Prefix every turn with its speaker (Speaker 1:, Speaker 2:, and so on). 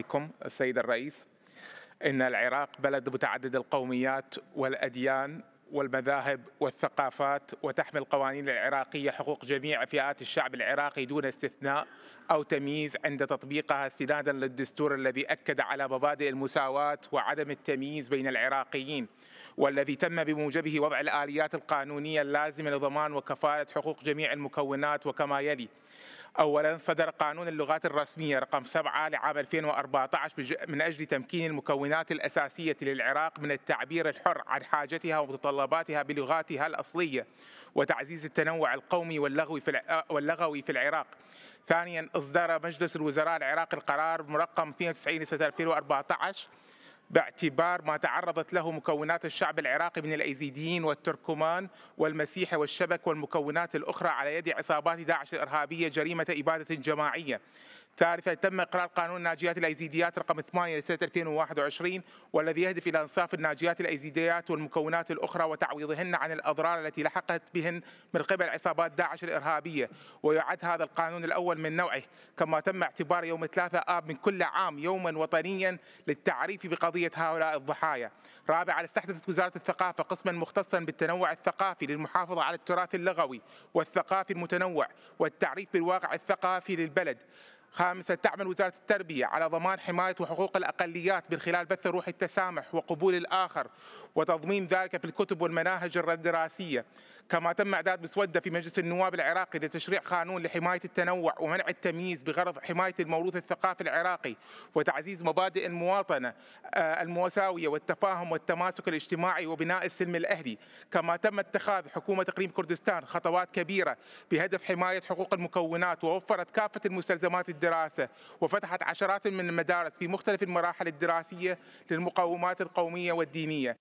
Speaker 1: عليكم السيد الرئيس. إن العراق بلد متعدد القوميات والأديان والمذاهب والثقافات، وتحمي القوانين العراقية حقوق جميع فئات الشعب العراقي دون استثناء أو تمييز عند تطبيقها استنادا للدستور الذي أكد على مبادئ المساواة وعدم التمييز بين العراقيين، والذي تم بموجبه وضع الآليات القانونية اللازمة لضمان وكفالة حقوق جميع المكونات، وكما يلي: أولا، صدر قانون اللغات الرسمية رقم 7 لعام 2014 من أجل تمكين المكونات الأساسية للعراق من التعبير الحر عن حاجتها ومتطلباتها بلغاتها الأصلية، وتعزيز التنوع القومي واللغوي في العراق. ثانيا، إصدر مجلس الوزراء العراقي القرار رقم 92 لسنة 2014 باعتبار ما تعرضت له مكونات الشعب العراقي من الأيزيديين والتركمان والمسيحي والشبك والمكونات الأخرى على يد عصابات داعش الإرهابية جريمة إبادة جماعية. ثالثا، تم إقرار قانون الناجيات الأيزيديات رقم 8 لسنة 2021، والذي يهدف إلى إنصاف الناجيات الأيزيديات والمكونات الأخرى وتعويضهن عن الأضرار التي لحقت بهن من قبل عصابات داعش الإرهابية. ويعد هذا القانون الأول من نوعه، كما تم اعتبار يوم 3 آب من كل عام يوما وطنيا للتعريف بقضية هؤلاء الضحايا. رابعا، استحدثت وزارة الثقافة قسما مختصا بالتنوع الثقافي للمحافظة على التراث اللغوي والثقافي المتنوع والتعريف بالواقع الثقافي للبلد. خامسا، تعمل وزارة التربية على ضمان حماية وحقوق الأقليات من خلال بث روح التسامح وقبول الآخر وتضمين ذلك في الكتب والمناهج الدراسية. كما تم إعداد مسودة في مجلس النواب العراقي لتشريع قانون لحماية التنوع ومنع التمييز بغرض حماية الموروث الثقافي العراقي وتعزيز مبادئ المواطنة المساوية والتفاهم والتماسك الاجتماعي وبناء السلم الأهلي. كما تم اتخاذ حكومة إقليم كردستان خطوات كبيرة بهدف حماية حقوق المكونات، ووفرت كافة المستلزمات الدراسة، وفتحت عشرات من المدارس في مختلف المراحل الدراسية للمقومات القومية والدينية.